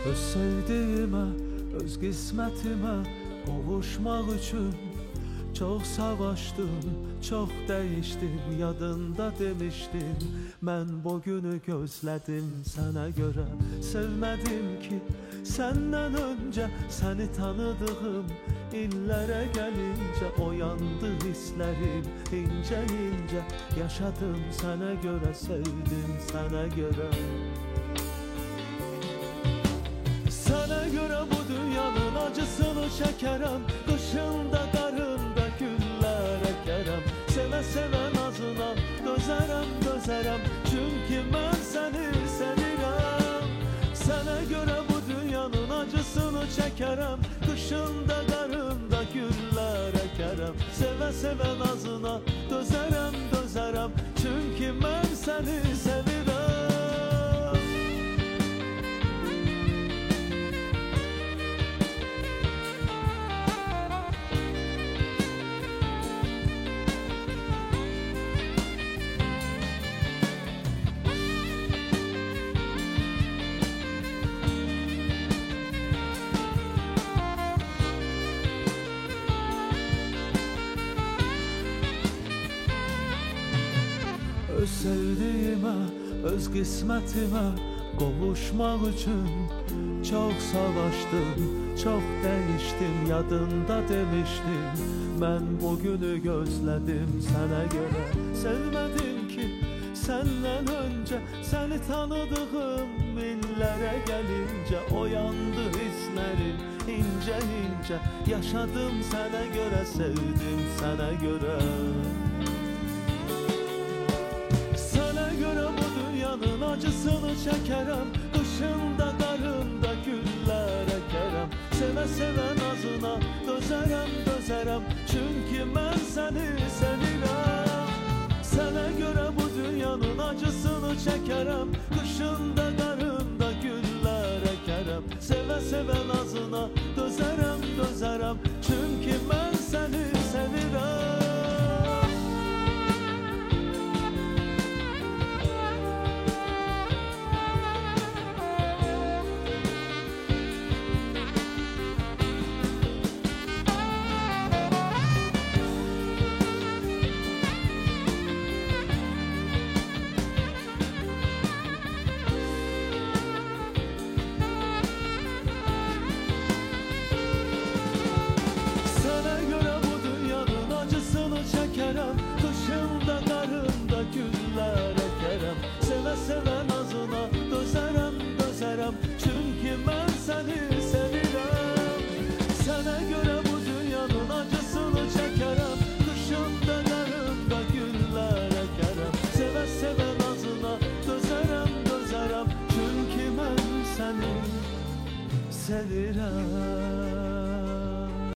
Öz sevdiğime, öz qismətimə qovuşmaq üçün çok savaştım, çok değiştim. Yadında demiştim, mən bu günü gözlədim. Sənə görə sevmədim ki, səndən öncə səni tanıdığım illərə gəlincə oyandı hisslərim incə incə. Yaşadım sənə görə, sevdim sənə görə. Sənə görə bu dünyanın acısını çəkərəm. Qışında, qarında güllər əkərəm. Sevə sevə nazına dözərəm, dözərəm. Çünki mən səni sevirəm. Sənə görə bu dünyanın acısını çəkərəm. Qışında, qarında güllər əkərəm. Sevə sevə nazına dözərəm, dözərəm. Çünki mən səni sevirəm. Öz sevdiğime, öz qismətimə qovuşmaq üçün çok savaştım, çok değiştim. Yadında demiştim, mən bu günü gözlədim sənə görə. Sevmədim ki, səndən öncə səni tanıdığım illərə gəlincə oyandı hisslərim incə incə. Yaşadım sənə görə, sevdim sənə görə. Acısını çəkərəm. Qışında, qarında güllər əkərəm. Sevə sevə nazına dözərəm, dözərəm. Çünki mən səni sevirəm. Sənə görə bu dünyanın acısını çəkərəm. Qışında, qarında güllər əkərəm. Sevə sevə nazına dözərəm, dözərəm. Çünki mən səni sevirəm. Qışında, qarında güllər əkərəm. Sevə sevə nazına dözərəm, dözərəm. Çünki mən səni sevirəm. Sənə görə bu dünyanın acısını çəkərəm. Qışında, qarında güllər əkərəm. Sevə sevə nazına dözərəm, dözərəm. Çünki mən səni sevirəm.